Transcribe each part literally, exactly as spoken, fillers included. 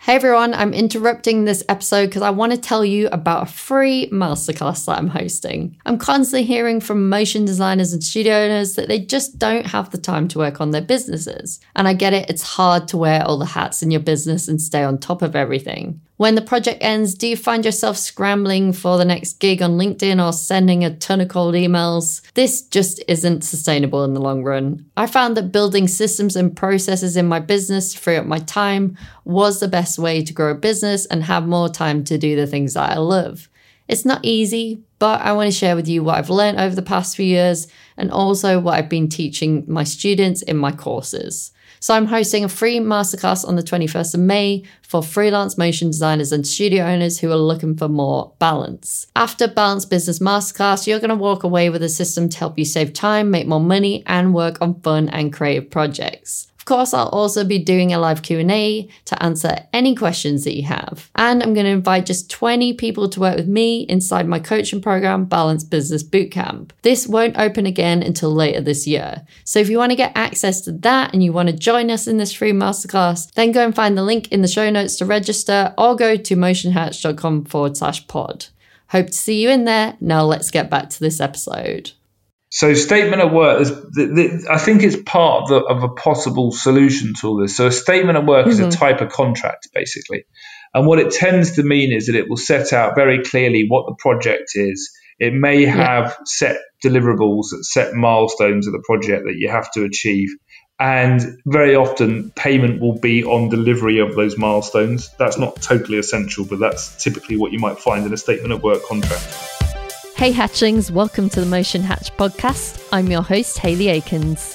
Hey everyone, I'm interrupting this episode because I want to tell you about a free masterclass that I'm hosting. I'm constantly hearing from motion designers and studio owners that they just don't have the time to work on their businesses. And I get it, it's hard to wear all the hats in your business and stay on top of everything. When the project ends, do you find yourself scrambling for the next gig on LinkedIn or sending a ton of cold emails? This just isn't sustainable in the long run. I found that building systems and processes in my business to free up my time was the best way to grow a business and have more time to do the things that I love. It's not easy, but I want to share with you what I've learned over the past few years and also what I've been teaching my students in my courses. So I'm hosting a free masterclass on the twenty-first of May for freelance motion designers and studio owners who are looking for more balance. After Balanced Business Masterclass, you're going to walk away with a system to help you save time, make more money, and work on fun and creative projects. Of course, I'll also be doing a live Q and A to answer any questions that you have. And I'm going to invite just twenty people to work with me inside my coaching program, Balanced Business Bootcamp. This won't open again until later this year. So if you want to get access to that and you want to join us in this free masterclass, then go and find the link in the show notes to register or go to motionhatch.com forward slash pod. Hope to see you in there. Now let's get back to this episode. So statement of work, is, the, the, I think it's part of, the, of a possible solution to all this. So a statement of work mm-hmm. is a type of contract, basically. And what it tends to mean is that it will set out very clearly what the project is. It may have yeah. set deliverables, set milestones of the project that you have to achieve. And very often payment will be on delivery of those milestones. That's not totally essential, but that's typically what you might find in a statement of work contract. Hey Hatchlings, welcome to the Motion Hatch podcast. I'm your host, Hayley Akins.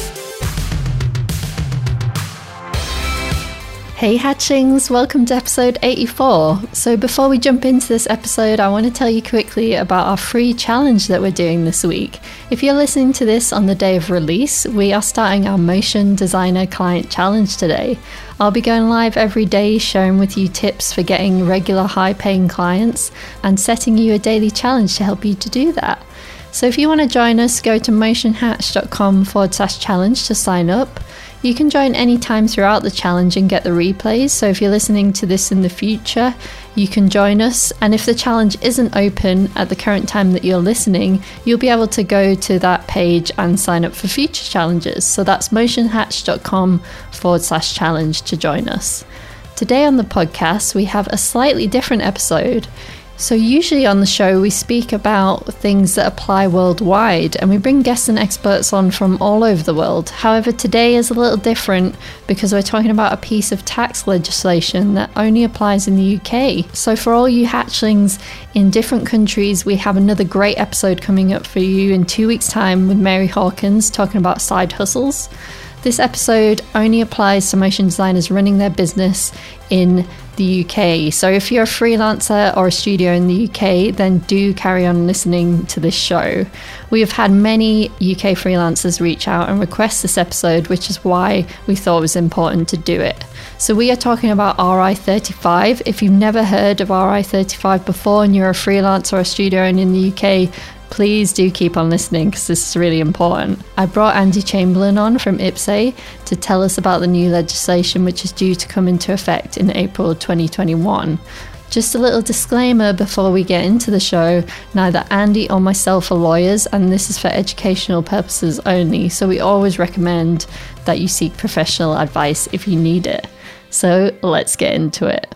Hey Hatchlings, welcome to episode eighty-four. So before we jump into this episode, I want to tell you quickly about our free challenge that we're doing this week. If you're listening to this on the day of release, we are starting our Motion Designer Client Challenge today. I'll be going live every day sharing with you tips for getting regular high-paying clients and setting you a daily challenge to help you to do that. So if you want to join us, go to motionhatch.com forward slash challenge to sign up. You can join anytime throughout the challenge and get the replays. So if you're listening to this in the future, you can join us. And if the challenge isn't open at the current time that you're listening, you'll be able to go to that page and sign up for future challenges. So that's motionhatch.com forward slash challenge to join us. Today on the podcast, we have a slightly different episode. So usually on the show, we speak about things that apply worldwide and we bring guests and experts on from all over the world. However, today is a little different because we're talking about a piece of tax legislation that only applies in the U K. So for all you hatchlings in different countries, we have another great episode coming up for you in two weeks' time with Mary Hawkins talking about side hustles. This episode only applies to motion designers running their business in the U K. So if you're a freelancer or a studio in the U K, then do carry on listening to this show. We have had many U K freelancers reach out and request this episode, which is why we thought it was important to do it. So we are talking about R I thirty-five. If you've never heard of R I thirty-five before and you're a freelancer or a studio owner in the U K, please do keep on listening because this is really important. I brought Andy Chamberlain on from IPSE to tell us about the new legislation which is due to come into effect in April twenty twenty-one. Just a little disclaimer before we get into the show, neither Andy or myself are lawyers and this is for educational purposes only, so we always recommend that you seek professional advice if you need it. So let's get into it.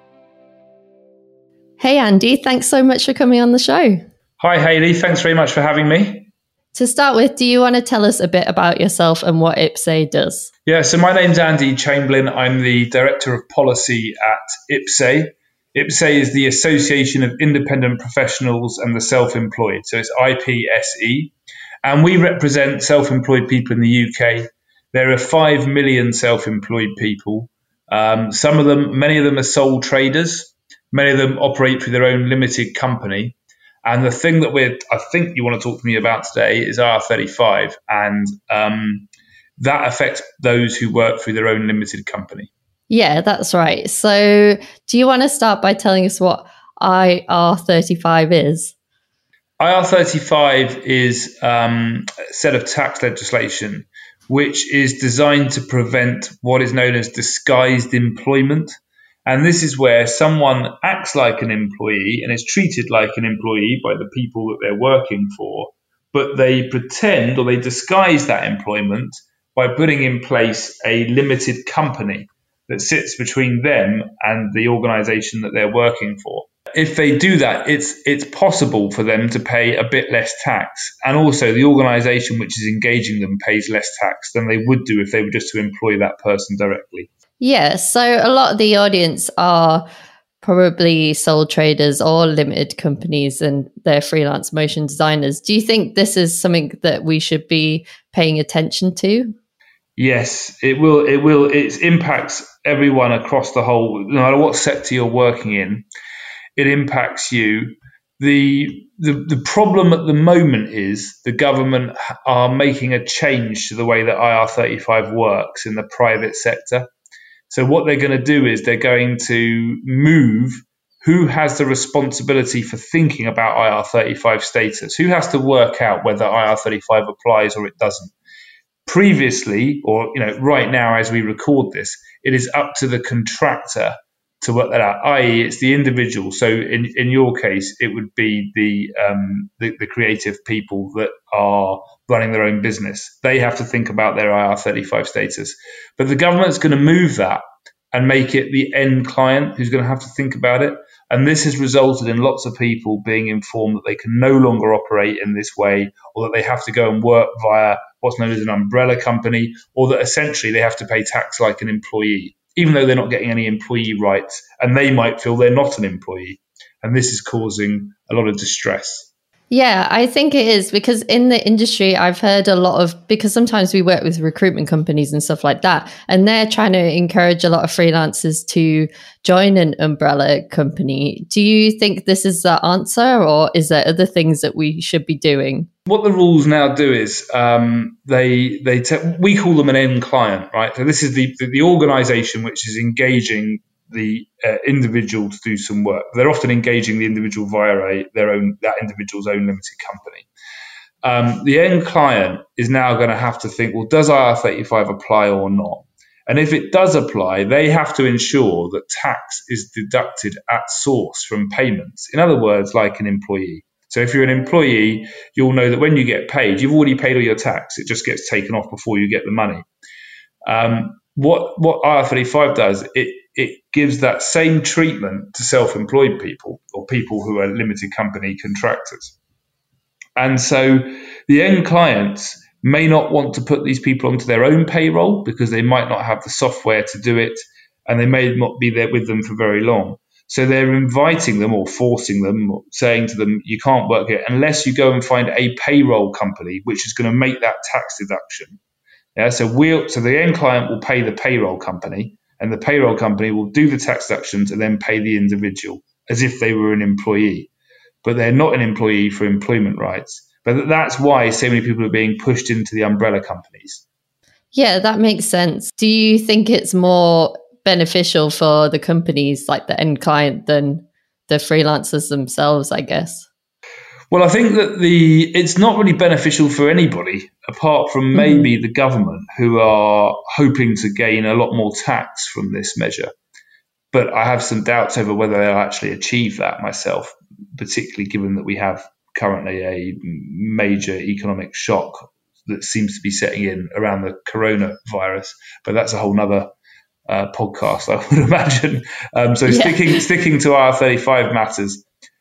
Hey Andy, thanks so much for coming on the show. Hi, Hayley. Thanks very much for having me. To start with, do you want to tell us a bit about yourself and what IPSE does? Yeah, so my name's Andy Chamberlain. I'm the Director of Policy at IPSE. IPSE is the Association of Independent Professionals and the Self-Employed. So it's I P S E. And we represent self-employed people in the U K. There are five million self-employed people. Um, some of them, many of them are sole traders. Many of them operate through their own limited company. And the thing that we're, I think you want to talk to me about today is R thirty-five, and um, that affects those who work through their own limited company. Yeah, that's right. So do you want to start by telling us what I R thirty-five is? I R thirty-five is um, a set of tax legislation which is designed to prevent what is known as disguised employment. And this is where someone acts like an employee and is treated like an employee by the people that they're working for, but they pretend or they disguise that employment by putting in place a limited company that sits between them and the organization that they're working for. If they do that, it's it's possible for them to pay a bit less tax. And also the organization which is engaging them pays less tax than they would do if they were just to employ that person directly. Yeah, so a lot of the audience are probably sole traders or limited companies and they're freelance motion designers. Do you think this is something that we should be paying attention to? Yes, it will. It will. It impacts everyone across the whole, no matter what sector you're working in. It impacts you. The, the the problem at the moment is the government are making a change to the way that I R thirty-five works in the private sector. So what they're going to do is they're going to move who has the responsibility for thinking about I R thirty-five status, who has to work out whether I R thirty-five applies or it doesn't. Previously, or you know, right now as we record this, it is up to the contractor to work that out, that is it's the individual. So in, in your case, it would be the, um, the the creative people that are running their own business. They have to think about their I R thirty-five status. But the government's going to move that and make it the end client who's going to have to think about it. And this has resulted in lots of people being informed that they can no longer operate in this way, or that they have to go and work via what's known as an umbrella company, or that essentially they have to pay tax like an employee, even though they're not getting any employee rights, and they might feel they're not an employee. And this is causing a lot of distress. Yeah, I think it is, because in the industry, I've heard a lot of, because sometimes we work with recruitment companies and stuff like that, and they're trying to encourage a lot of freelancers to join an umbrella company. Do you think this is the answer, or is there other things that we should be doing? What the rules now do is um, they they te- we call them an end client, right? So this is the the, the organization which is engaging the uh, individual to do some work. They're often engaging the individual via a, their own that individual's own limited company. Um, the end client is now going to have to think, well, does I R thirty-five apply or not? And if it does apply, they have to ensure that tax is deducted at source from payments. In other words, like an employee. So if you're an employee, you'll know that when you get paid, you've already paid all your tax. It just gets taken off before you get the money. Um, what what I R thirty-five does, it it gives that same treatment to self-employed people or people who are limited company contractors. And so the end clients may not want to put these people onto their own payroll because they might not have the software to do it, and they may not be there with them for very long. So they're inviting them or forcing them, or saying to them, you can't work here unless you go and find a payroll company which is going to make that tax deduction. Yeah, so we'll, so the end client will pay the payroll company, and the payroll company will do the tax deductions and then pay the individual as if they were an employee. But they're not an employee for employment rights. But that's why so many people are being pushed into the umbrella companies. Yeah, that makes sense. Do you think it's more beneficial for the companies, like the end client, than the freelancers themselves, I guess? Well, I think that the it's not really beneficial for anybody apart from maybe mm-hmm. the government, who are hoping to gain a lot more tax from this measure. But I have some doubts over whether they'll actually achieve that myself, particularly given that we have currently a major economic shock that seems to be setting in around the coronavirus. But that's a whole nother uh, podcast, I would imagine. Um, so yeah. sticking sticking to I R thirty-five matters.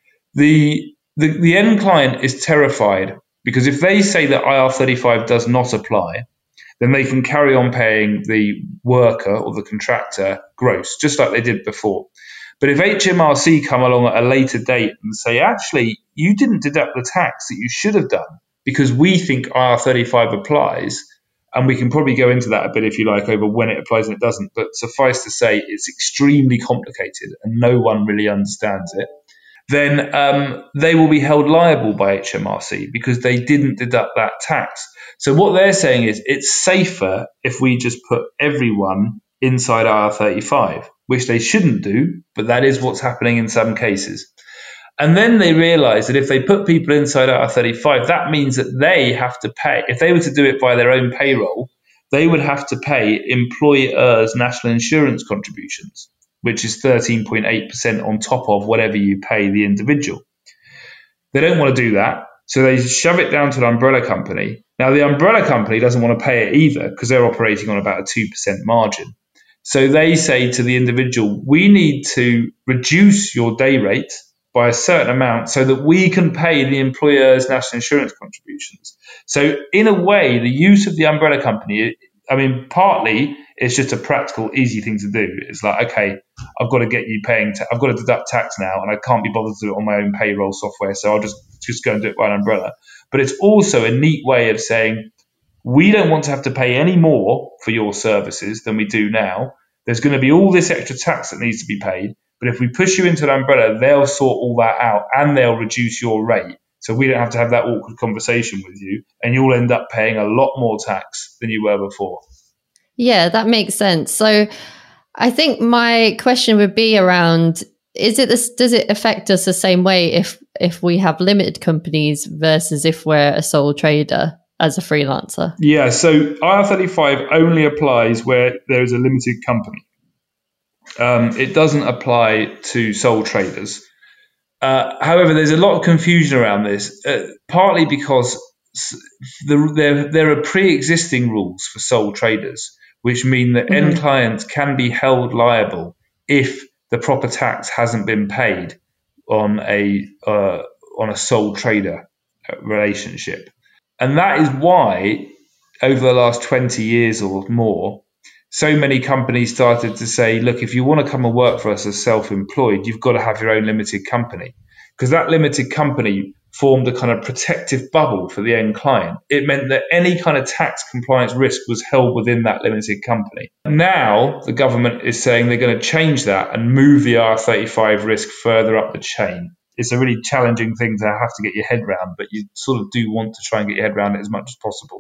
The The, the end client is terrified because if they say that I R thirty-five does not apply, then they can carry on paying the worker or the contractor gross, just like they did before. But if H M R C come along at a later date and say, actually, you didn't deduct the tax that you should have done because we think I R thirty-five applies, and we can probably go into that a bit if you like over when it applies and it doesn't, but suffice to say it's extremely complicated and no one really understands it, then um, they will be held liable by H M R C because they didn't deduct that tax. So what they're saying is it's safer if we just put everyone inside I R thirty-five, which they shouldn't do, but that is what's happening in some cases. And then they realize that if they put people inside I R thirty-five, that means that they have to pay. If they were to do it by their own payroll, they would have to pay employers' national insurance contributions. which is thirteen point eight percent on top of whatever you pay the individual. They don't want to do that, so they shove it down to the umbrella company. Now, the umbrella company doesn't want to pay it either because they're operating on about a two percent margin. So they say to the individual, we need to reduce your day rate by a certain amount so that we can pay the employer's national insurance contributions. So in a way, the use of the umbrella company, I mean, partly it's just a practical, easy thing to do. It's like, okay, I've got to get you paying, ta- I've got to deduct tax now, and I can't be bothered to do it on my own payroll software, so I'll just, just go and do it by an umbrella. But it's also a neat way of saying, we don't want to have to pay any more for your services than we do now. There's going to be all this extra tax that needs to be paid. But if we push you into an umbrella, they'll sort all that out and they'll reduce your rate. So we don't have to have that awkward conversation with you, and you'll end up paying a lot more tax than you were before. Yeah, that makes sense. So I think my question would be around, is it this, does it affect us the same way if if we have limited companies versus if we're a sole trader as a freelancer? Yeah, so I R thirty-five only applies where there is a limited company. Um, it doesn't apply to sole traders. Uh, however, there's a lot of confusion around this, uh, partly because the, there, there are pre-existing rules for sole traders, which mean that mm-hmm. end clients can be held liable if the proper tax hasn't been paid on a uh, on a sole trader relationship. And that is why, over the last twenty years or more, so many companies started to say, look, if you want to come and work for us as self-employed, you've got to have your own limited company. Because that limited company formed a kind of protective bubble for the end client. It meant that any kind of tax compliance risk was held within that limited company. Now, the government is saying they're going to change that and move the I R thirty-five risk further up the chain. It's a really challenging thing to have to get your head around, but you sort of do want to try and get your head around it as much as possible.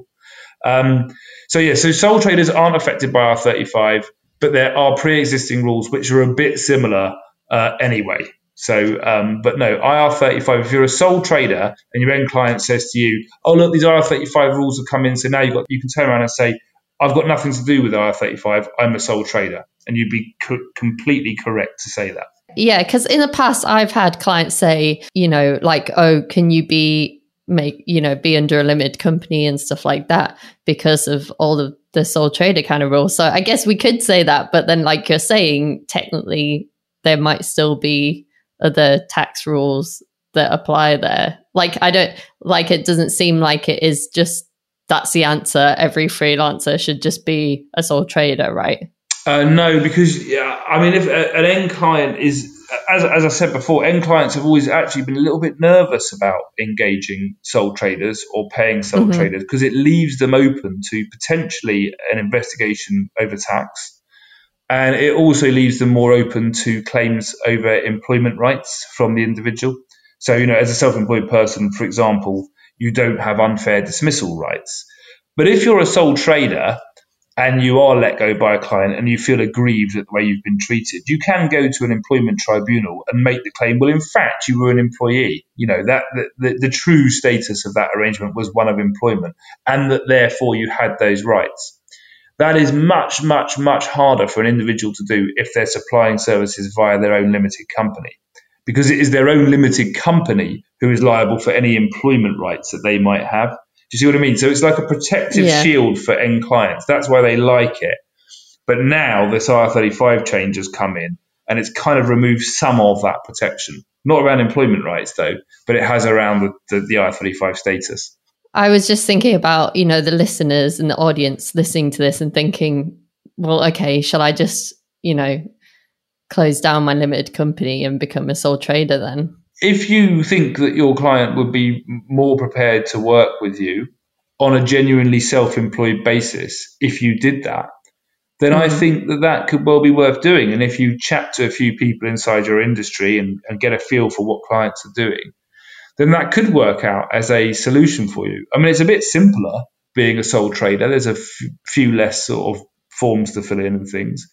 Um, so yeah, so sole traders aren't affected by I R thirty-five, but there are pre-existing rules which are a bit similar uh, anyway. So, um, but no, I R thirty-five, if you're a sole trader and your end client says to you, oh, look, these I R thirty-five rules have come in, so now you've got, you can turn around and say, I've got nothing to do with I R thirty-five, I'm a sole trader. And you'd be co- completely correct to say that. Yeah, because in the past, I've had clients say, you know, like, oh, can you be, make, you know, be under a limited company and stuff like that because of all of the sole trader kind of rules. So I guess we could say that, but then like you're saying, technically, there might still be other tax rules that apply there. Like, I don't, like, it doesn't seem like it is just, that's the answer. Every freelancer should just be a sole trader, right? Uh, no, because yeah, I mean, if a, an end client is, as as I said before, end clients have always actually been a little bit nervous about engaging sole traders or paying sole mm-hmm. traders because it leaves them open to potentially an investigation over tax, and it also leaves them more open to claims over employment rights from the individual. So, you know, as a self-employed person, for example, you don't have unfair dismissal rights. But if you're a sole trader and you are let go by a client and you feel aggrieved at the way you've been treated, you can go to an employment tribunal and make the claim, well, in fact, you were an employee. You know, that the, the, the true status of that arrangement was one of employment, and that therefore you had those rights. That is much, much, much harder for an individual to do if they're supplying services via their own limited company, because it is their own limited company who is liable for any employment rights that they might have. Do you see what I mean? So it's like a protective yeah. shield for end clients. That's why they like it. But now this I R thirty-five change has come in and it's kind of removed some of that protection. Not around employment rights though, but it has around the, the, the I R thirty-five status. I was just thinking about, you know, the listeners and the audience listening to this and thinking, well, okay, shall I just, you know, close down my limited company and become a sole trader then? If you think that your client would be more prepared to work with you on a genuinely self-employed basis, if you did that, then mm-hmm. I think that that could well be worth doing. And if you chat to a few people inside your industry and, and get a feel for what clients are doing, then that could work out as a solution for you. I mean, it's a bit simpler being a sole trader. There's a f- few less sort of forms to fill in and things.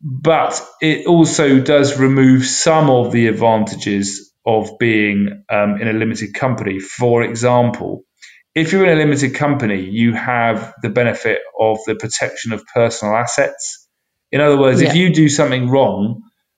But it also does remove some of the advantages of being um, in a limited company. For example, if you're in a limited company, you have the benefit of the protection of personal assets. In other words, yeah. if you do something wrong,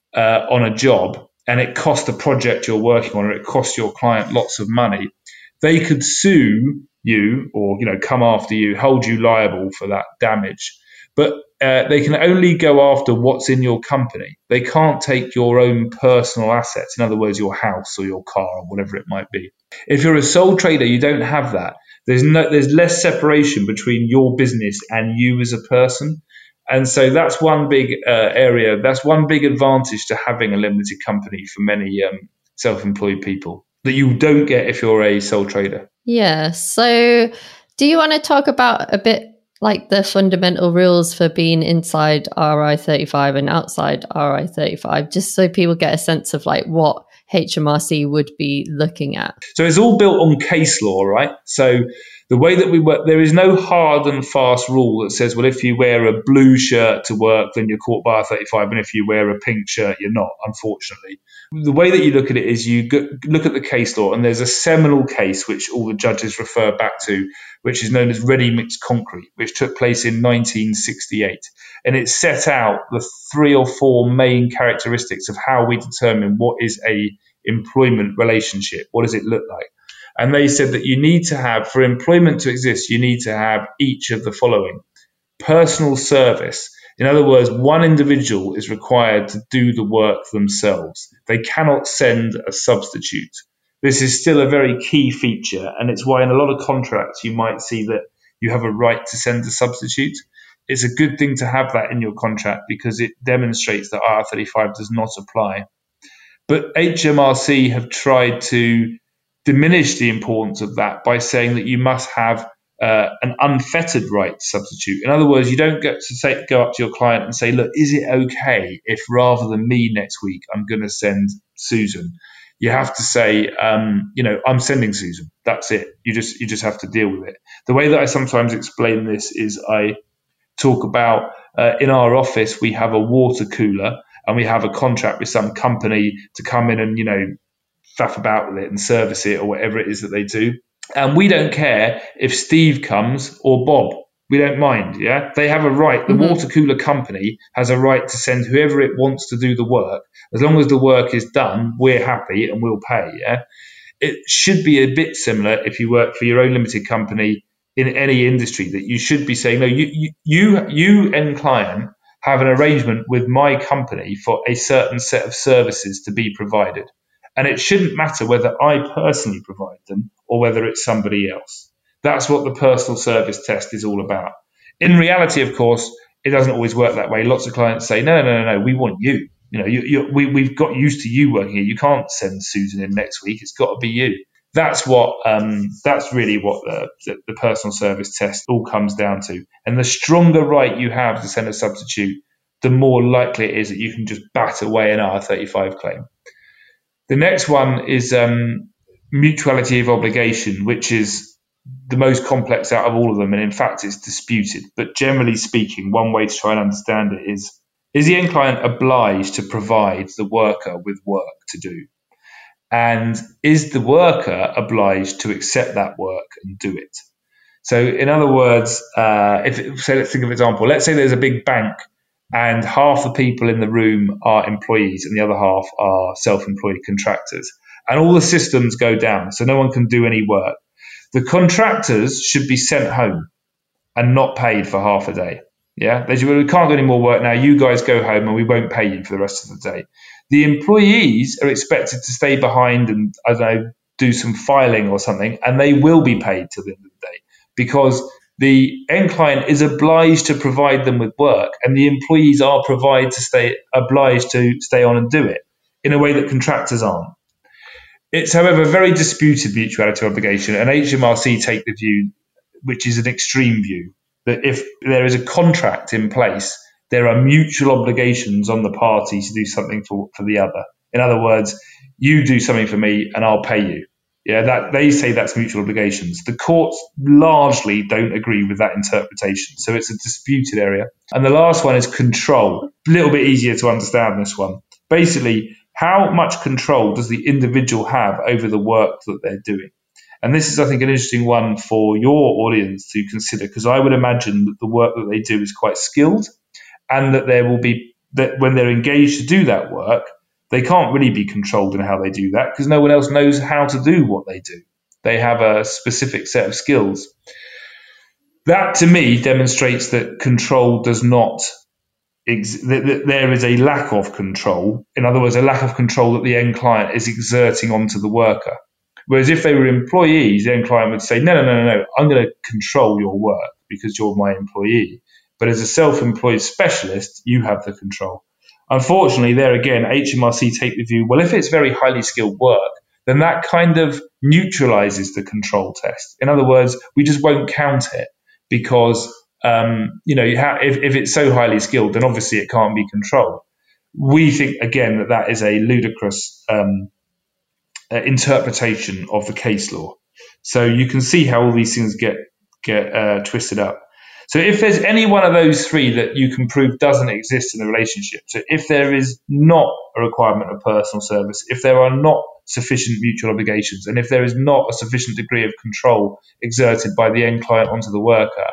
uh, on a job and it costs the project you're working on, or it costs your client lots of money, they could sue you or, you know, come after you, hold you liable for that damage. But uh, they can only go after what's in your company. They can't take your own personal assets, in other words, your house or your car or whatever it might be. If you're a sole trader, you don't have that. There's no, there's less separation between your business and you as a person. And so that's one big uh, area, that's one big advantage to having a limited company for many um, self-employed people that you don't get if you're a sole trader. Yeah. So do you want to talk about a bit like the fundamental rules for being inside R I thirty-five and outside R I thirty-five, just so people get a sense of like what H M R C would be looking at? So it's all built on case law, right? So the way that we work, there is no hard and fast rule that says, well, if you wear a blue shirt to work, then you're caught by R thirty-five, and if you wear a pink shirt, you're not, unfortunately. The way that you look at it is you go, look at the case law, and there's a seminal case which all the judges refer back to, which is known as ready mixed concrete, which took place in nineteen sixty-eight. And it set out the three or four main characteristics of how we determine what is a employment relationship. What does it look like? And they said that you need to have, for employment to exist, you need to have each of the following. Personal service. In other words, one individual is required to do the work themselves. They cannot send a substitute. This is still a very key feature, and it's why in a lot of contracts you might see that you have a right to send a substitute. It's a good thing to have that in your contract because it demonstrates that R thirty-five does not apply. But H M R C have tried to diminish the importance of that by saying that you must have uh, an unfettered right to substitute. In other words, you don't get to say, go up to your client and say, look, is it okay if rather than me next week, I'm going to send Susan? You have to say, um, you know, I'm sending Susan. That's it. You just you just have to deal with it. The way that I sometimes explain this is I talk about uh, in our office, we have a water cooler and we have a contract with some company to come in and, you know, faff about with it and service it or whatever it is that they do. And we don't care if Steve comes or Bob. We don't mind, yeah? They have a right. The mm-hmm. water cooler company has a right to send whoever it wants to do the work. As long as the work is done, we're happy and we'll pay, yeah? It should be a bit similar if you work for your own limited company in any industry, that you should be saying, no, you, you, you end client have an arrangement with my company for a certain set of services to be provided. And it shouldn't matter whether I personally provide them or whether it's somebody else. That's what the personal service test is all about. In reality, of course, it doesn't always work that way. Lots of clients say, no, no, no, no, we want you. You know, you, you, we, we've got used to you working here. You can't send Susan in next week. It's got to be you. That's what. Um, that's really what the, the, the personal service test all comes down to. And the stronger right you have to send a substitute, the more likely it is that you can just bat away an R thirty-five claim. The next one is um, mutuality of obligation, which is the most complex out of all of them, and in fact it's disputed. But generally speaking, one way to try and understand it is, is the end client obliged to provide the worker with work to do? And is the worker obliged to accept that work and do it? So in other words, uh, if so let's think of an example. Let's say there's a big bank and half the people in the room are employees and the other half are self-employed contractors. And all the systems go down, so no one can do any work. The contractors should be sent home and not paid for half a day. Yeah, they should, we can't do any more work now. You guys go home and we won't pay you for the rest of the day. The employees are expected to stay behind and, I don't know, do some filing or something, and they will be paid till the end of the day because the end client is obliged to provide them with work, and the employees are provide to stay obliged to stay on and do it in a way that contractors aren't. It's, however, very disputed mutuality obligation, and H M R C take the view, which is an extreme view, that if there is a contract in place, there are mutual obligations on the parties to do something for, for the other. In other words, you do something for me and I'll pay you. Yeah, that they say that's mutual obligations. The courts largely don't agree with that interpretation, so it's a disputed area. And the last one is control. A little bit easier to understand this one. Basically, how much control does the individual have over the work that they're doing? And this is, I think, an interesting one for your audience to consider, because I would imagine that the work that they do is quite skilled and that there will be that when they're engaged to do that work, they can't really be controlled in how they do that because no one else knows how to do what they do. They have a specific set of skills. That, to me, demonstrates that control does not ex- that, that there is a lack of control. In other words, a lack of control that the end client is exerting onto the worker. Whereas if they were employees, the end client would say, no, no, no, no, no, I'm going to control your work because you're my employee. But as a self-employed specialist, you have the control. Unfortunately, there again, H M R C take the view, well, if it's very highly skilled work, then that kind of neutralizes the control test. In other words, we just won't count it because, um, you know, you ha- if, if it's so highly skilled, then obviously it can't be controlled. We think, again, that that is a ludicrous um, uh, interpretation of the case law. So you can see how all these things get, get uh, twisted up. So if there's any one of those three that you can prove doesn't exist in the relationship, so if there is not a requirement of personal service, if there are not sufficient mutual obligations, and if there is not a sufficient degree of control exerted by the end client onto the worker,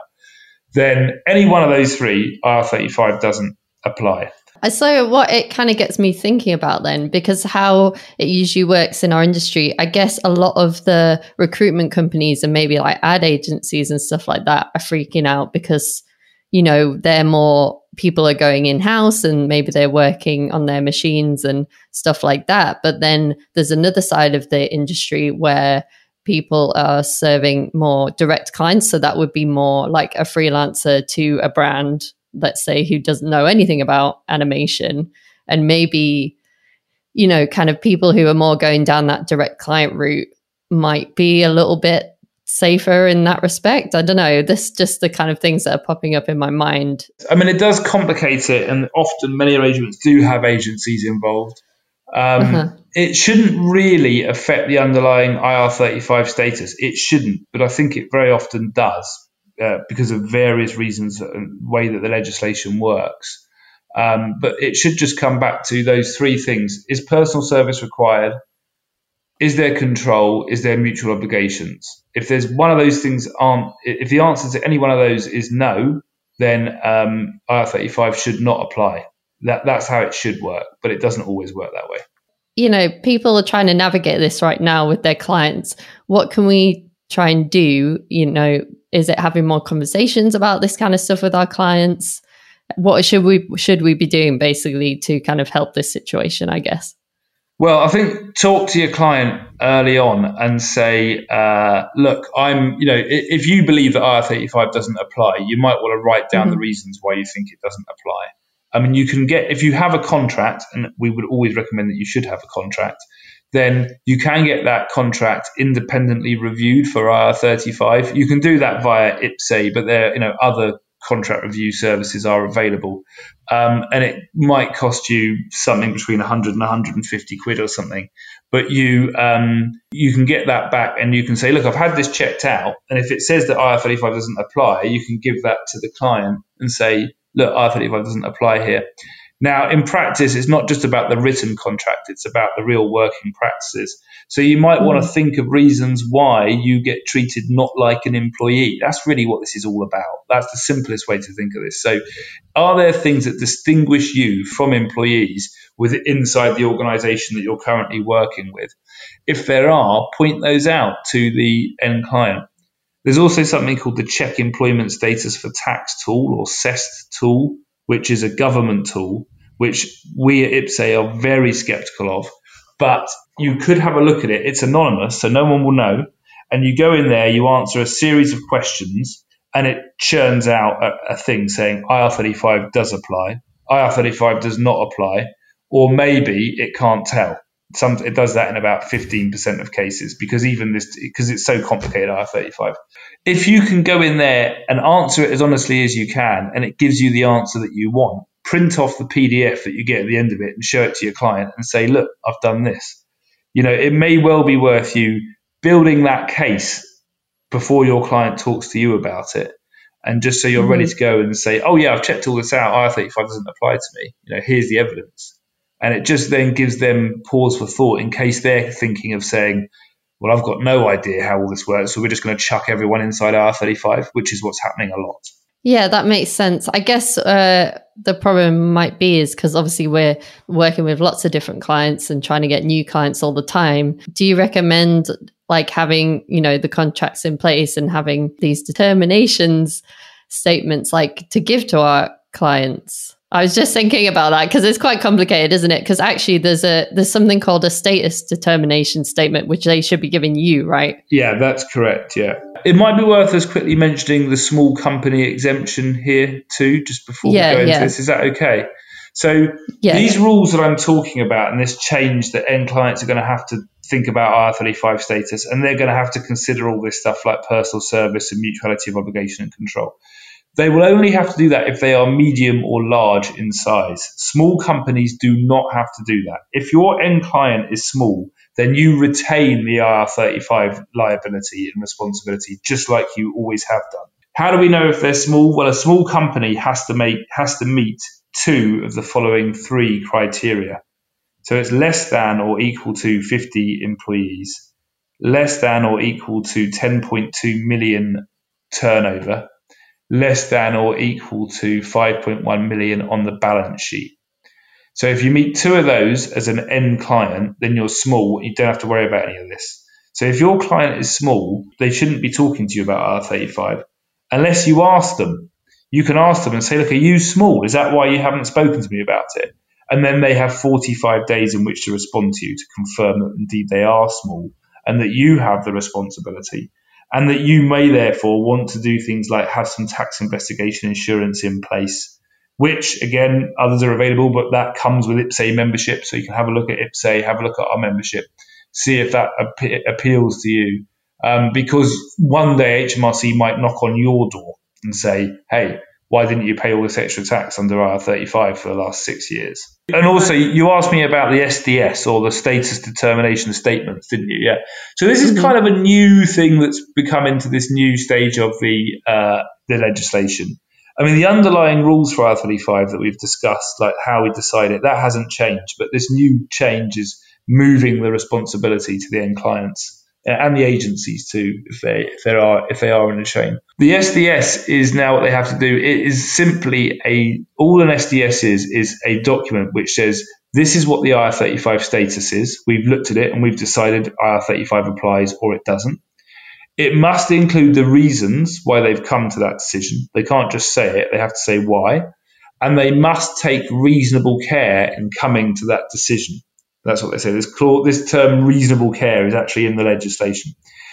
then any one of those three, I R thirty-five doesn't apply. So what it kind of gets me thinking about then, because how it usually works in our industry, I guess a lot of the recruitment companies and maybe like ad agencies and stuff like that are freaking out because, you know, they're more people are going in-house and maybe they're working on their machines and stuff like that. But then there's another side of the industry where people are serving more direct clients. So that would be more like a freelancer to a brand, let's say, who doesn't know anything about animation, and maybe, you know, kind of people who are more going down that direct client route might be a little bit safer in that respect. I don't know. This is just the kind of things that are popping up in my mind. I mean, it does complicate it, and often many arrangements do have agencies involved. Um, uh-huh. It shouldn't really affect the underlying I R thirty-five status. It shouldn't, but I think it very often does. Uh, because of various reasons and way that the legislation works. Um, but it should just come back to those three things. Is personal service required? Is there control? Is there mutual obligations? If there's one of those things aren't, if the answer to any one of those is no, then um, I R thirty-five should not apply. That, that's how it should work, but it doesn't always work that way. You know, people are trying to navigate this right now with their clients. What can we try and do? You know, is it having more conversations about this kind of stuff with our clients? What should we should we be doing basically to kind of help this situation, I guess? Well, I think talk to your client early on and say, uh, look, I'm, you know, if you believe that I R thirty-five doesn't apply, you might want to write down mm-hmm. the reasons why you think it doesn't apply. I mean, you can get, if you have a contract, and we would always recommend that you should have a contract, then you can get that contract independently reviewed for I R thirty-five. You can do that via I P S E, but there, you know, other contract review services are available. Um, and it might cost you something between one hundred and one hundred fifty quid or something. But you um, you can get that back and you can say, look, I've had this checked out. And if it says that I R thirty-five doesn't apply, you can give that to the client and say, look, I R thirty-five doesn't apply here. Now, in practice, it's not just about the written contract, it's about the real working practices. So you might mm. want to think of reasons why you get treated not like an employee. That's really what this is all about. That's the simplest way to think of this. So are there things that distinguish you from employees with inside the organization that you're currently working with? If there are, point those out to the end client. There's also something called the Check Employment Status for Tax tool, or C E S T tool, which is a government tool, which we at I P S E are very skeptical of. But you could have a look at it. It's anonymous, so no one will know. And you go in there, you answer a series of questions, and it churns out a, a thing saying I R thirty-five does apply, I R thirty-five does not apply, or maybe it can't tell. Some, it does that in about fifteen percent of cases, because even this, because it's so complicated, I R thirty-five. If you can go in there and answer it as honestly as you can, and it gives you the answer that you want, print off the P D F that you get at the end of it and show it to your client and say, look, I've done this. You know, it may well be worth you building that case before your client talks to you about it. And just so you're mm-hmm. ready to go and say, oh yeah, I've checked all this out, I R thirty-five doesn't apply to me. You know, here's the evidence. And it just then gives them pause for thought in case they're thinking of saying, well, I've got no idea how all this works, so we're just going to chuck everyone inside I R thirty-five, which is what's happening a lot. Yeah, that makes sense. I guess uh, the problem might be is because obviously we're working with lots of different clients and trying to get new clients all the time. Do you recommend like having, you know, the contracts in place and having these determinations statements like to give to our clients? I was just thinking about that because it's quite complicated, isn't it? Because actually there's a there's something called a status determination statement, which they should be giving you, right? Yeah, that's correct. Yeah. It might be worth us quickly mentioning the small company exemption here too, just before yeah, we go into yeah. this. Is that okay? So yeah. these rules that I'm talking about and this change that end clients are going to have to think about I R thirty-five status, and they're going to have to consider all this stuff like personal service and mutuality of obligation and control. They will only have to do that if they are medium or large in size. Small companies do not have to do that. If your end client is small, then you retain the I R thirty-five liability and responsibility, just like you always have done. How do we know if they're small? Well, a small company has to make has to meet two of the following three criteria. So it's less than or equal to fifty employees, less than or equal to ten point two million turnover, less than or equal to five point one million on the balance sheet. So if you meet two of those as an end client, then you're small. You don't have to worry about any of this. So if your client is small, they shouldn't be talking to you about I R thirty-five unless you ask them. You can ask them and say, look, are you small? Is that why you haven't spoken to me about it? And then they have forty-five days in which to respond to you to confirm that indeed they are small and that you have the responsibility. And that you may therefore want to do things like have some tax investigation insurance in place, which again, others are available, but that comes with I P S E membership. So you can have a look at I P S E, have a look at our membership, see if that ap- appeals to you. Um, because one day H M R C might knock on your door and say, hey, why didn't you pay all this extra tax under I R thirty-five for the last six years? And also, you asked me about the S D S or the status determination statements, didn't you? Yeah. So this is mm-hmm. kind of a new thing that's become into this new stage of the uh, the legislation. I mean, the underlying rules for I R thirty-five that we've discussed, like how we decide it, that hasn't changed. But this new change is moving the responsibility to the end clients and the agencies too, if they if they are if they are in a chain. The S D S is now what they have to do. It is simply a all an S D S is is a document which says this is what the I R thirty-five status is. We've looked at it and we've decided I R thirty-five applies or it doesn't. It must include the reasons why they've come to that decision. They can't just say it; they have to say why, and they must take reasonable care in coming to that decision. That's what they say. This clause, this term reasonable care is actually in the legislation.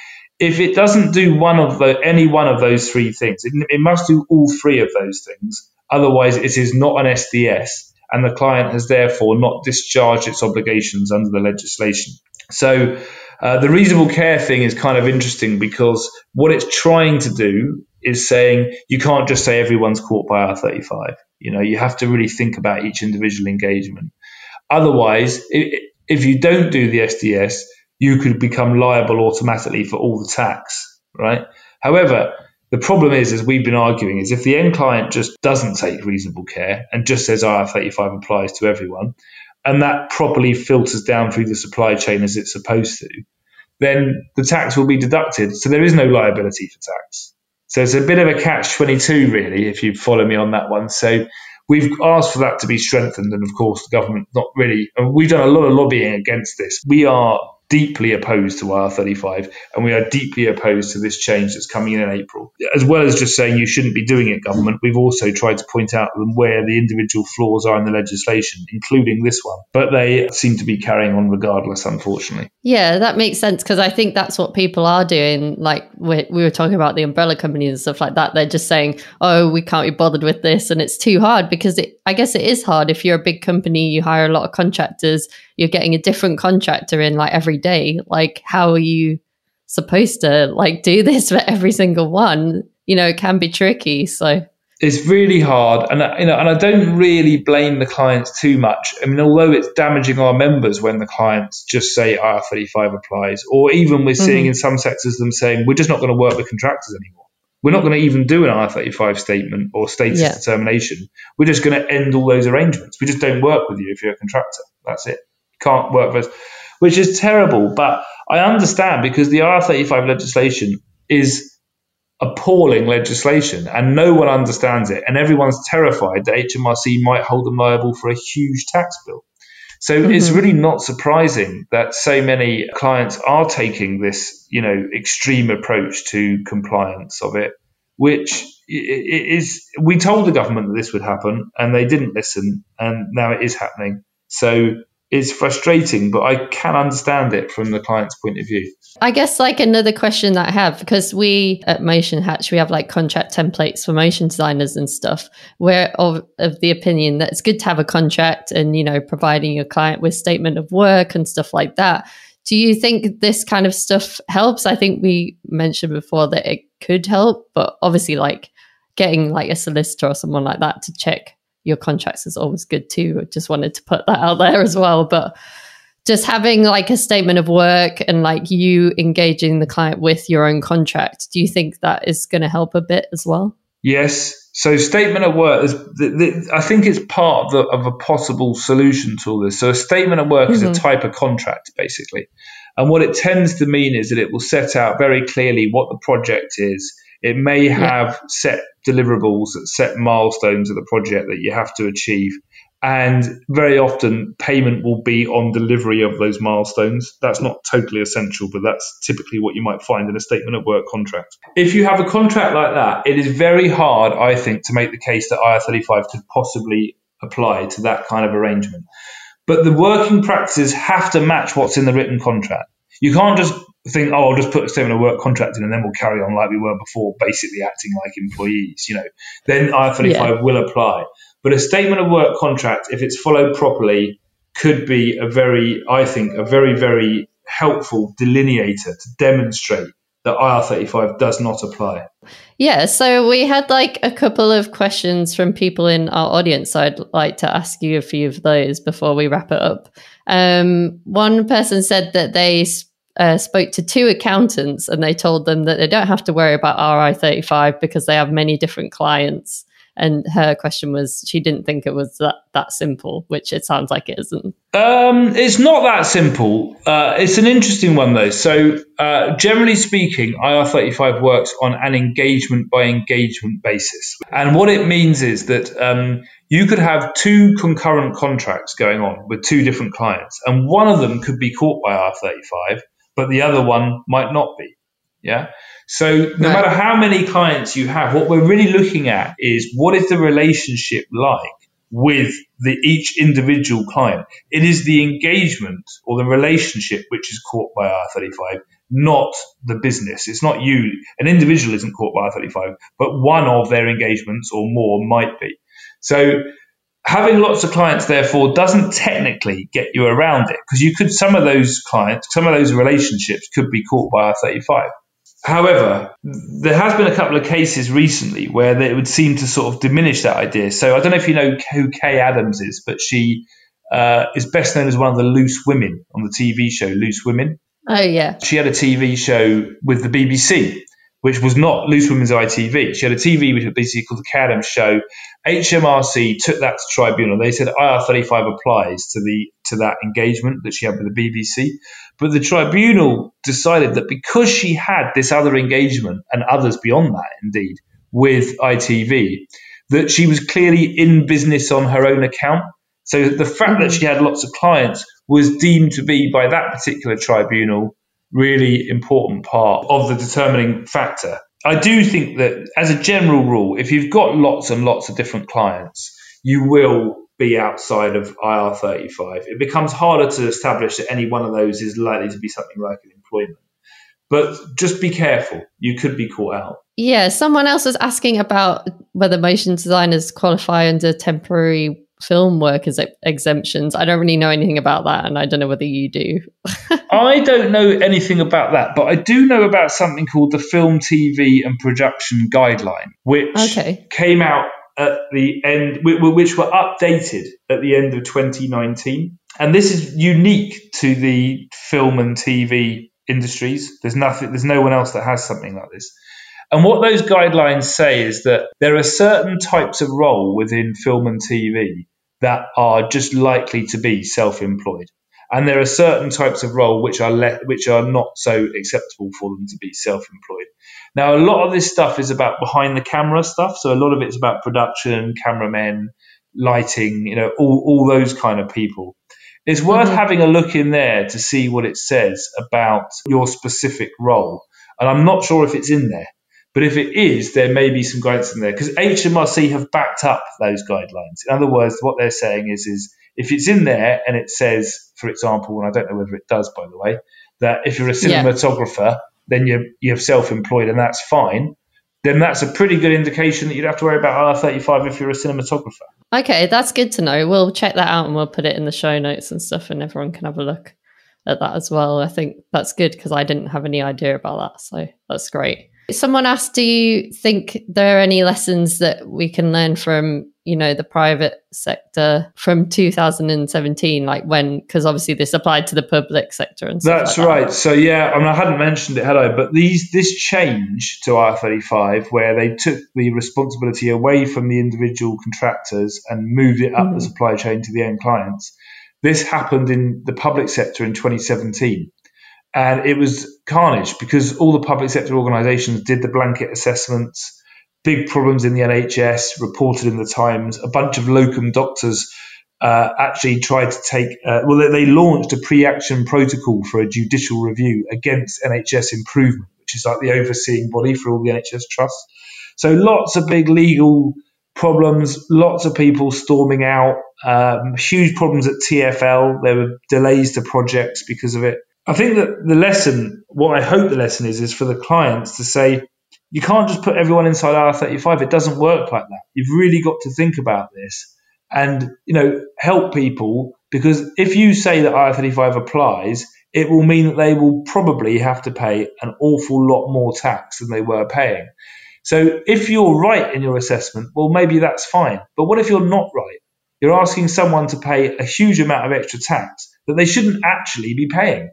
If it doesn't do one of the, any one of those three things, it, it must do all three of those things. Otherwise, it is not an S D S, and the client has therefore not discharged its obligations under the legislation. So uh, the reasonable care thing is kind of interesting because what it's trying to do is saying you can't just say everyone's caught by I R thirty-five. You know, you have to really think about each individual engagement. Otherwise, if you don't do the S D S, you could become liable automatically for all the tax, right? However, the problem is, as we've been arguing, is if the end client just doesn't take reasonable care and just says I R thirty-five applies to everyone, and that properly filters down through the supply chain as it's supposed to, then the tax will be deducted. So there is no liability for tax. So it's a bit of a catch twenty-two, really, if you follow me on that one. So we've asked for that to be strengthened, and of course the government not really, and we've done a lot of lobbying against this. We are deeply opposed to I R thirty-five, and we are deeply opposed to this change that's coming in in April. As well as just saying you shouldn't be doing it, government, we've also tried to point out where the individual flaws are in the legislation, including this one. But they seem to be carrying on regardless, unfortunately. Yeah, that makes sense, because I think that's what people are doing. Like we, we were talking about the umbrella companies and stuff like that. They're just saying, oh, we can't be bothered with this, and it's too hard, because it, I guess it is hard. If you're a big company, you hire a lot of contractors, you're getting a different contractor in like every day. Like, how are you supposed to like do this for every single one? You know, it can be tricky. So it's really hard, and you know, and I don't really blame the clients too much. I mean, although it's damaging our members when the clients just say I R thirty-five applies, or even we're seeing mm-hmm. in some sectors them saying we're just not going to work with contractors anymore. We're not going to even do an I R thirty-five statement or status yeah. determination. We're just going to end all those arrangements. We just don't work with you if you're a contractor. That's it. Can't work with us, which is terrible. But I understand, because the I R thirty-five legislation is appalling legislation, and no one understands it, and everyone's terrified that H M R C might hold them liable for a huge tax bill. So mm-hmm. it's really not surprising that so many clients are taking this, you know, extreme approach to compliance of it, which is, we told the government that this would happen and they didn't listen, and now it is happening. So it's frustrating, but I can understand it from the client's point of view. I guess like another question that I have, because we at Motion Hatch, we have like contract templates for motion designers and stuff. We're of, of the opinion that it's good to have a contract and, you know, providing your client with statement of work and stuff like that. Do you think this kind of stuff helps? I think we mentioned before that it could help, but obviously like getting like a solicitor or someone like that to check your contracts is always good too. I just wanted to put that out there as well. But just having like a statement of work and like you engaging the client with your own contract, do you think that is going to help a bit as well? Yes. So statement of work, is the, the, I think it's part of, the, of a possible solution to all this. So a statement of work mm-hmm. is a type of contract, basically. And what it tends to mean is that it will set out very clearly what the project is. It may have yeah. set deliverables, set milestones of the project that you have to achieve. And very often payment will be on delivery of those milestones. That's not totally essential, but that's typically what you might find in a statement of work contract. If you have a contract like that, it is very hard, I think, to make the case that I R thirty-five could possibly apply to that kind of arrangement. But the working practices have to match what's in the written contract. You can't just think, oh, I'll just put a statement of work contract in and then we'll carry on like we were before, basically acting like employees. You know, then I R thirty-five yeah. will apply. But a statement of work contract, if it's followed properly, could be a very, I think, a very, very helpful delineator to demonstrate that I R thirty-five does not apply. Yeah, so we had like a couple of questions from people in our audience. So I'd like to ask you a few of those before we wrap it up. Um, one person said that they uh, spoke to two accountants and they told them that they don't have to worry about R I thirty-five because they have many different clients. And her question was, she didn't think it was that, that simple, which it sounds like it isn't. Um, it's not that simple. Uh, it's an interesting one, though. So uh, generally speaking, I R thirty-five works on an engagement by engagement basis. And what it means is that um, you could have two concurrent contracts going on with two different clients. And one of them could be caught by I R thirty-five, but the other one might not be. Yeah. So no right. matter how many clients you have, what we're really looking at is what is the relationship like with the each individual client. It is the engagement or the relationship which is caught by I R thirty-five, not the business. It's not you. An individual isn't caught by I R thirty-five, but one of their engagements or more might be. So having lots of clients, therefore, doesn't technically get you around it, because you could, some of those clients, some of those relationships could be caught by I R thirty-five. However, there has been a couple of cases recently where it would seem to sort of diminish that idea. So I don't know if you know who Kay Adams is, but she uh, is best known as one of the loose women on the T V show Loose Women. Oh, yeah. She had a T V show with the B B C, which was not Loose Women's I T V. She had a T V which was basically called the Kay Adams Show. H M R C took that to tribunal. They said I R thirty-five applies to the to that engagement that she had with the B B C. But the tribunal decided that because she had this other engagement and others beyond that, indeed, with I T V, that she was clearly in business on her own account. So the fact that she had lots of clients was deemed to be, by that particular tribunal, really important part of the determining factor. I do think that as a general rule, if you've got lots and lots of different clients, you will be outside of I R thirty-five. It becomes harder to establish that any one of those is likely to be something like an employment. But just be careful. You could be caught out. Yeah, someone else was asking about whether motion designers qualify under temporary film workers exemptions. I don't really know anything about that, and I don't know whether you do. I don't know anything about that, but I do know about something called the Film, T V and Production Guideline, which okay. came out at the end, which were updated at the end of twenty nineteen. And this is unique to the film and T V industries. There's nothing, there's no one else that has something like this. And what those guidelines say is that there are certain types of role within film and T V that are just likely to be self-employed. And there are certain types of role which are le- which are not so acceptable for them to be self-employed. Now, a lot of this stuff is about behind the camera stuff. So a lot of it's about production, cameramen, lighting, you know, all, all those kind of people. It's worth mm-hmm. having a look in there to see what it says about your specific role. And I'm not sure if it's in there. But if it is, there may be some guidance in there, because H M R C have backed up those guidelines. In other words, what they're saying is, is if it's in there and it says, for example, and I don't know whether it does, by the way, that if you're a cinematographer, yeah. then you're, you're self-employed and that's fine, then that's a pretty good indication that you'd have to worry about R thirty-five if you're a cinematographer. Okay, that's good to know. We'll check that out and we'll put it in the show notes and stuff, and everyone can have a look at that as well. I think that's good because I didn't have any idea about that. So that's great. Someone asked, do you think there are any lessons that we can learn from, you know, the private sector from two thousand seventeen, like when, because obviously this applied to the public sector and stuff. That's like right. That. So yeah, I mean, I hadn't mentioned it, had I? But these this change to R thirty-five, where they took the responsibility away from the individual contractors and moved it up mm-hmm. the supply chain to the end clients, this happened in the public sector in twenty seventeen. And it was carnage because all the public sector organisations did the blanket assessments, big problems in the N H S, reported in the Times. A bunch of locum doctors uh, actually tried to take, uh, well, they, they launched a pre-action protocol for a judicial review against N H S Improvement, which is like the overseeing body for all the N H S trusts. So lots of big legal problems, lots of people storming out, um, huge problems at T F L. There were delays to projects because of it. I think that the lesson, what I hope the lesson is, is for the clients to say, you can't just put everyone inside R thirty-five. It doesn't work like that. You've really got to think about this and, you know, help people, because if you say that R thirty-five applies, it will mean that they will probably have to pay an awful lot more tax than they were paying. So if you're right in your assessment, well, maybe that's fine. But what if you're not right? You're asking someone to pay a huge amount of extra tax that they shouldn't actually be paying.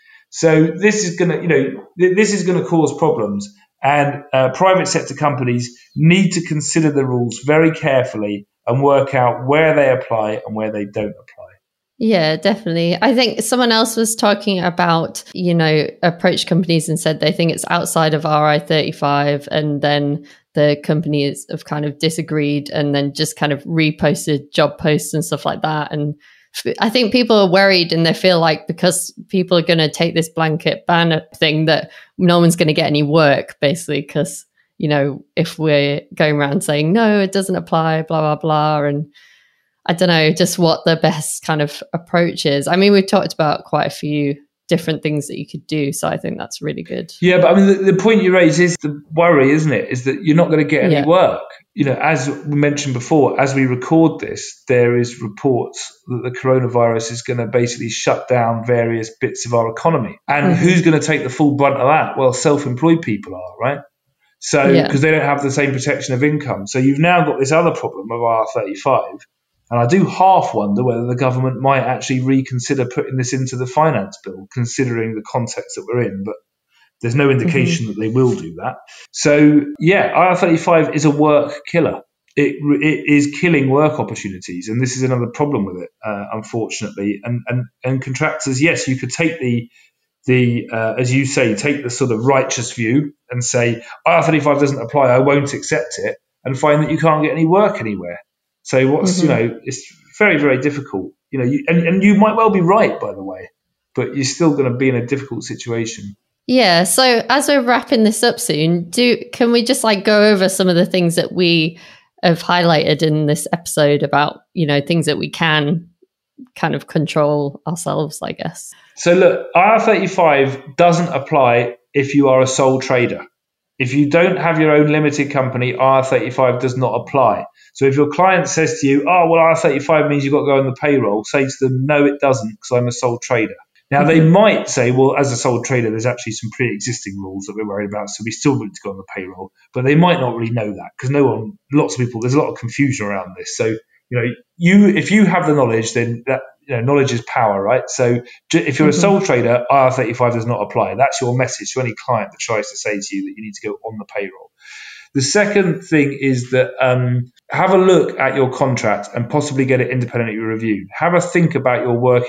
So this is going to, you know, this is going to cause problems, and uh, private sector companies need to consider the rules very carefully and work out where they apply and where they don't apply. Yeah, definitely. I think someone else was talking about, you know, approached companies and said they think it's outside of R I thirty-five, and then the companies have kind of disagreed and then just kind of reposted job posts and stuff like that. And I think people are worried and they feel like because people are going to take this blanket ban thing that no one's going to get any work, basically, because, you know, if we're going around saying, no, it doesn't apply, blah, blah, blah. And I don't know, just what the best kind of approach is. I mean, we've talked about quite a few different things that you could do. So I think that's really good. Yeah, but I mean, the, the point you raise is the worry, isn't it? Is that you're not going to get any yeah. work. You know, as we mentioned before, as we record this, there is reports that the coronavirus is going to basically shut down various bits of our economy. And mm-hmm. who's going to take the full brunt of that? Well, self-employed people are, right? So, because yeah. they don't have the same protection of income. So you've now got this other problem of R thirty-five. And I do half wonder whether the government might actually reconsider putting this into the finance bill, considering the context that we're in. But there's no indication mm-hmm. that they will do that. So, yeah, R thirty-five is a work killer. It it is killing work opportunities. And this is another problem with it, uh, unfortunately. And, and and contractors, yes, you could take the, the uh, as you say, take the sort of righteous view and say, R thirty-five doesn't apply, I won't accept it, and find that you can't get any work anywhere. So what's, mm-hmm. you know, it's very, very difficult, you know, you, and, and you might well be right, by the way, but you're still going to be in a difficult situation. Yeah. So as we're wrapping this up soon, do can we just like go over some of the things that we have highlighted in this episode about, you know, things that we can kind of control ourselves, I guess. So look, R thirty-five doesn't apply if you are a sole trader. If you don't have your own limited company, R thirty-five does not apply. So if your client says to you, oh, well, R thirty-five means you've got to go on the payroll, say to them, no, it doesn't, because I'm a sole trader. Now, mm-hmm. they might say, well, as a sole trader, there's actually some pre-existing rules that we're worried about, so we still need to go on the payroll. But they might not really know that, because no one, lots of people, there's a lot of confusion around this. So, you know, you if you have the knowledge, then that, you know, knowledge is power, right? So if you're mm-hmm. a sole trader, R thirty-five does not apply. That's your message to any client that tries to say to you that you need to go on the payroll. The second thing is that um, have a look at your contract and possibly get it independently reviewed. Have a think about your working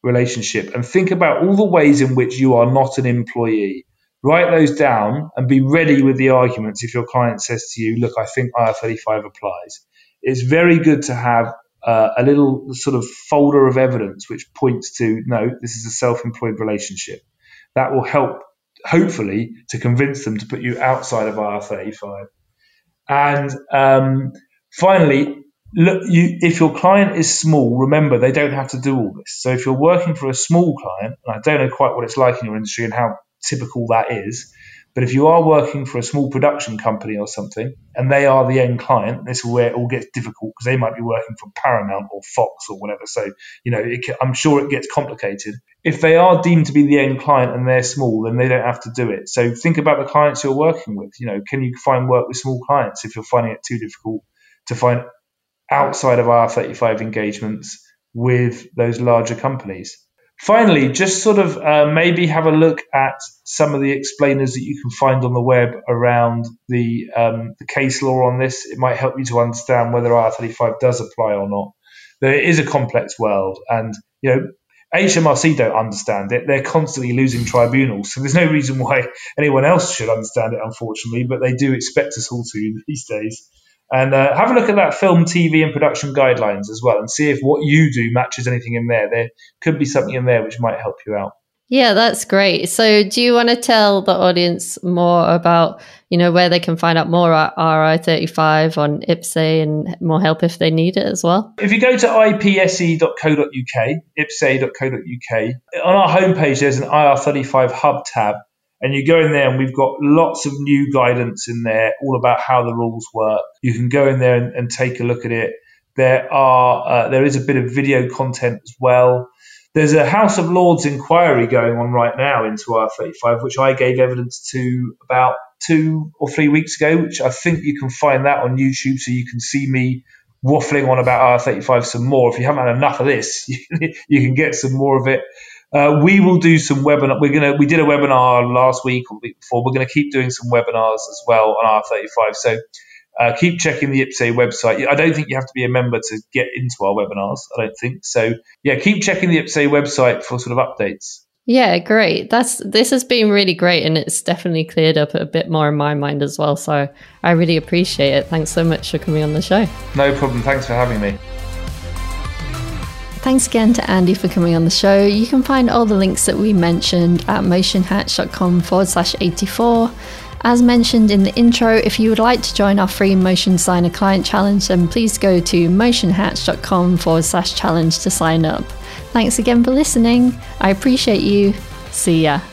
relationship, and think about all the ways in which you are not an employee. Write those down and be ready with the arguments if your client says to you, look, I think I R thirty-five applies. It's very good to have uh, a little sort of folder of evidence which points to, no, this is a self-employed relationship. That will help, hopefully, to convince them to put you outside of I R thirty-five. And um, finally, look, you, if your client is small, remember, they don't have to do all this. So if you're working for a small client, and I don't know quite what it's like in your industry and how typical that is, but if you are working for a small production company or something, and they are the end client, this is where it all gets difficult, because they might be working for Paramount or Fox or whatever. So, you know, it, I'm sure it gets complicated. If they are deemed to be the end client and they're small, then they don't have to do it. So think about the clients you're working with. You know, can you find work with small clients if you're finding it too difficult to find outside of I R thirty-five engagements with those larger companies? Finally, just sort of uh, maybe have a look at some of the explainers that you can find on the web around the um, the case law on this. It might help you to understand whether I R thirty-five does apply or not. There is a complex world, and you know, H M R C don't understand it. They're constantly losing tribunals, so there's no reason why anyone else should understand it, unfortunately, but they do expect us all to these days. And uh, have a look at that film, T V and production guidelines as well, and see if what you do matches anything in there. There could be something in there which might help you out. Yeah, that's great. So do you want to tell the audience more about, you know, where they can find out more at R I thirty-five on I P S E and more help if they need it as well? If you go to I P S E dot co dot U K, I P S E dot co dot U K, on our homepage there's an I R thirty-five hub tab. And you go in there and we've got lots of new guidance in there, all about how the rules work. You can go in there and, and take a look at it. There are uh, there is a bit of video content as well. There's a House of Lords inquiry going on right now into I R thirty-five, which I gave evidence to about two or three weeks ago, which I think you can find that on YouTube, so you can see me waffling on about I R thirty-five some more. If you haven't had enough of this, you can, you can get some more of it. Uh, we will do some webinar. We're gonna. We did a webinar last week or the week before. We're going to keep doing some webinars as well on I R thirty-five. So uh, keep checking the I P S E website. I don't think you have to be a member to get into our webinars. I don't think so. Yeah, keep checking the I P S E website for sort of updates. Yeah, great. That's this has been really great, and it's definitely cleared up a bit more in my mind as well. So I really appreciate it. Thanks so much for coming on the show. No problem. Thanks for having me. Thanks again to Andy for coming on the show. You can find all the links that we mentioned at motionhatch.com forward slash 84. As mentioned in the intro, if you would like to join our free Motion Signer Client Challenge, then please go to motionhatch.com forward slash challenge to sign up. Thanks again for listening. I appreciate you. See ya.